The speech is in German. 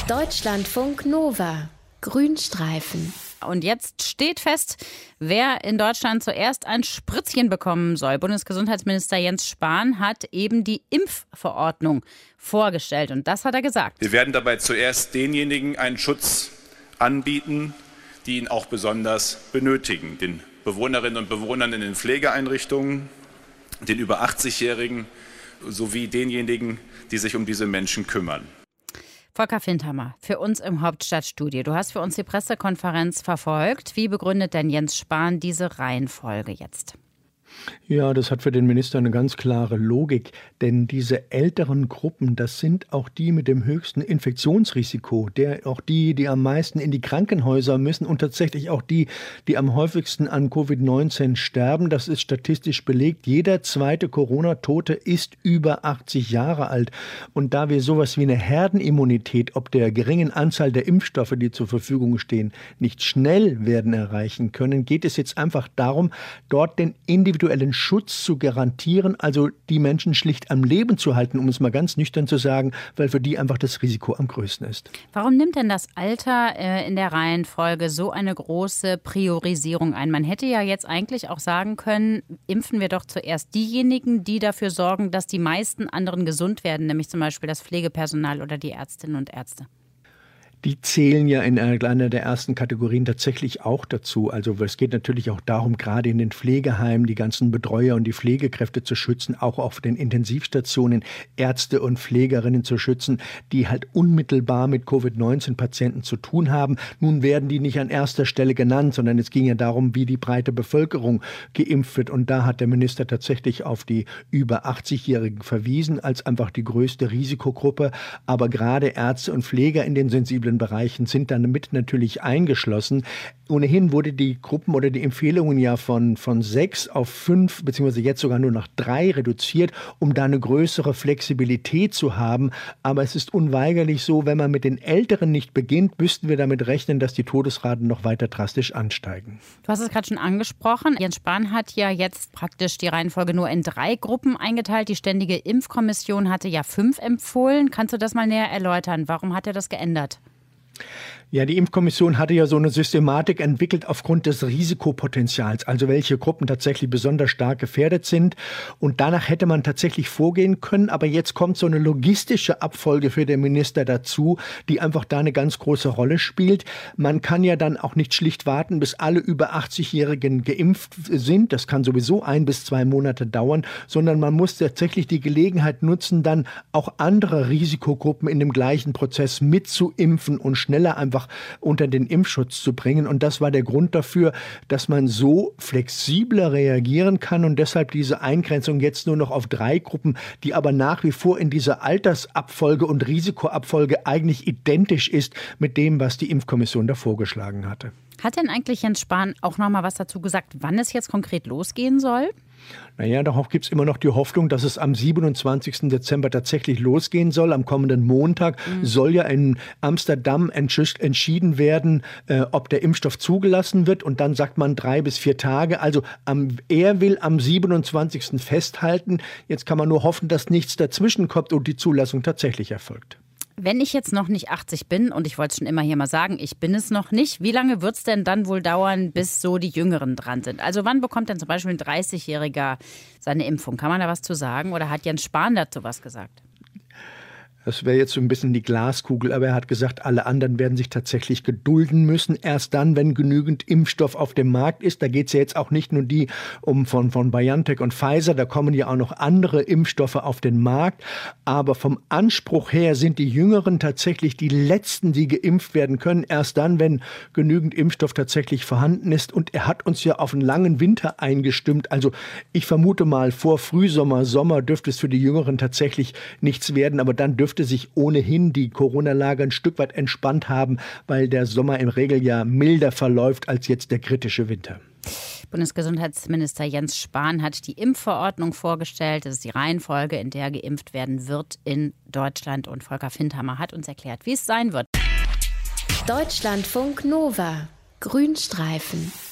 Deutschlandfunk Nova. Grünstreifen. Und jetzt steht fest, wer in Deutschland zuerst ein Spritzchen bekommen soll. Bundesgesundheitsminister Jens Spahn hat eben die Impfverordnung vorgestellt. Und das hat er gesagt. Wir werden dabei zuerst denjenigen einen Schutz anbieten, die ihn auch besonders benötigen. Den Bewohnerinnen und Bewohnern in den Pflegeeinrichtungen, den über 80-Jährigen sowie denjenigen, die sich um diese Menschen kümmern. Volker Findhammer, für uns im Hauptstadtstudio. Du hast für uns die Pressekonferenz verfolgt. Wie begründet denn Jens Spahn diese Reihenfolge jetzt? Ja, das hat für den Minister eine ganz klare Logik, denn diese älteren Gruppen, das sind auch die mit dem höchsten Infektionsrisiko, auch die am meisten in die Krankenhäuser müssen und tatsächlich auch die am häufigsten an Covid-19 sterben. Das ist statistisch belegt. Jeder zweite Corona-Tote ist über 80 Jahre alt. Und da wir sowas wie eine Herdenimmunität ob der geringen Anzahl der Impfstoffe, die zur Verfügung stehen, nicht schnell werden erreichen können, geht es jetzt einfach darum, dort den individuellen Schutz zu garantieren, also die Menschen schlicht am Leben zu halten, um es mal ganz nüchtern zu sagen, weil für die einfach das Risiko am größten ist. Warum nimmt denn das Alter in der Reihenfolge so eine große Priorisierung ein? Man hätte ja jetzt eigentlich auch sagen können, impfen wir doch zuerst diejenigen, die dafür sorgen, dass die meisten anderen gesund werden, nämlich zum Beispiel das Pflegepersonal oder die Ärztinnen und Ärzte. Die zählen ja in einer der ersten Kategorien tatsächlich auch dazu. Also es geht natürlich auch darum, gerade in den Pflegeheimen die ganzen Betreuer und die Pflegekräfte zu schützen, auch auf den Intensivstationen Ärzte und Pflegerinnen zu schützen, die halt unmittelbar mit Covid-19-Patienten zu tun haben. Nun werden die nicht an erster Stelle genannt, sondern es ging ja darum, wie die breite Bevölkerung geimpft wird. Und da hat der Minister tatsächlich auf die über 80-Jährigen verwiesen, als einfach die größte Risikogruppe. Aber gerade Ärzte und Pfleger in den sensiblen Bereichen sind damit natürlich eingeschlossen. Ohnehin wurde die Gruppen oder die Empfehlungen ja von 6 auf 5 beziehungsweise jetzt sogar nur noch 3 reduziert, um da eine größere Flexibilität zu haben. Aber es ist unweigerlich so, wenn man mit den Älteren nicht beginnt, müssten wir damit rechnen, dass die Todesraten noch weiter drastisch ansteigen. Du hast es gerade schon angesprochen. Jens Spahn hat ja jetzt praktisch die Reihenfolge nur in 3 Gruppen eingeteilt. Die Ständige Impfkommission hatte ja 5 empfohlen. Kannst du das mal näher erläutern? Warum hat er das geändert? Ja, die Impfkommission hatte ja so eine Systematik entwickelt aufgrund des Risikopotenzials, also welche Gruppen tatsächlich besonders stark gefährdet sind. Und danach hätte man tatsächlich vorgehen können. Aber jetzt kommt so eine logistische Abfolge für den Minister dazu, die einfach da eine ganz große Rolle spielt. Man kann ja dann auch nicht schlicht warten, bis alle über 80-Jährigen geimpft sind. Das kann sowieso 1 bis 2 Monate dauern, sondern man muss tatsächlich die Gelegenheit nutzen, dann auch andere Risikogruppen in dem gleichen Prozess mitzuimpfen und schneller einfach unter den Impfschutz zu bringen. Und das war der Grund dafür, dass man so flexibler reagieren kann und deshalb diese Eingrenzung jetzt nur noch auf 3 Gruppen, die aber nach wie vor in dieser Altersabfolge und Risikoabfolge eigentlich identisch ist mit dem, was die Impfkommission da vorgeschlagen hatte. Hat denn eigentlich Jens Spahn auch noch mal was dazu gesagt, wann es jetzt konkret losgehen soll? Naja, darauf gibt es immer noch die Hoffnung, dass es am 27. Dezember tatsächlich losgehen soll. Am kommenden Montag soll ja in Amsterdam entschieden werden, ob der Impfstoff zugelassen wird. Und dann sagt man 3 bis 4 Tage. Also er will am 27. festhalten. Jetzt kann man nur hoffen, dass nichts dazwischen kommt und die Zulassung tatsächlich erfolgt. Wenn ich jetzt noch nicht 80 bin, und ich wollte es schon immer hier mal sagen, ich bin es noch nicht, wie lange wird es denn dann wohl dauern, bis so die Jüngeren dran sind? Also wann bekommt denn zum Beispiel ein 30-Jähriger seine Impfung? Kann man da was zu sagen oder hat Jens Spahn dazu was gesagt? Das wäre jetzt so ein bisschen die Glaskugel, aber er hat gesagt, alle anderen werden sich tatsächlich gedulden müssen. Erst dann, wenn genügend Impfstoff auf dem Markt ist. Da geht es ja jetzt auch nicht nur von BioNTech und Pfizer, da kommen ja auch noch andere Impfstoffe auf den Markt. Aber vom Anspruch her sind die Jüngeren tatsächlich die Letzten, die geimpft werden können. Erst dann, wenn genügend Impfstoff tatsächlich vorhanden ist. Und er hat uns ja auf einen langen Winter eingestimmt. Also ich vermute mal, vor Frühsommer, Sommer dürfte es für die Jüngeren tatsächlich nichts werden. Aber dann dürfte sich ohnehin die Corona-Lage ein Stück weit entspannt haben, weil der Sommer im Regeljahr milder verläuft als jetzt der kritische Winter. Bundesgesundheitsminister Jens Spahn hat die Impfverordnung vorgestellt. Das ist die Reihenfolge, in der geimpft werden wird in Deutschland. Und Volker Findhammer hat uns erklärt, wie es sein wird. Deutschlandfunk Nova. Grünstreifen.